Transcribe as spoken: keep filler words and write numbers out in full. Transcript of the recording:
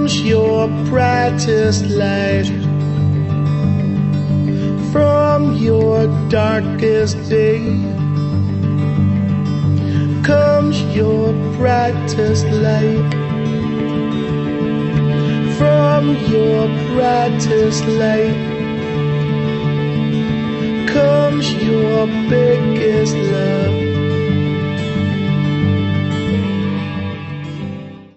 comes your brightest light. From your darkest day comes your brightest light. From your brightest light comes your biggest love.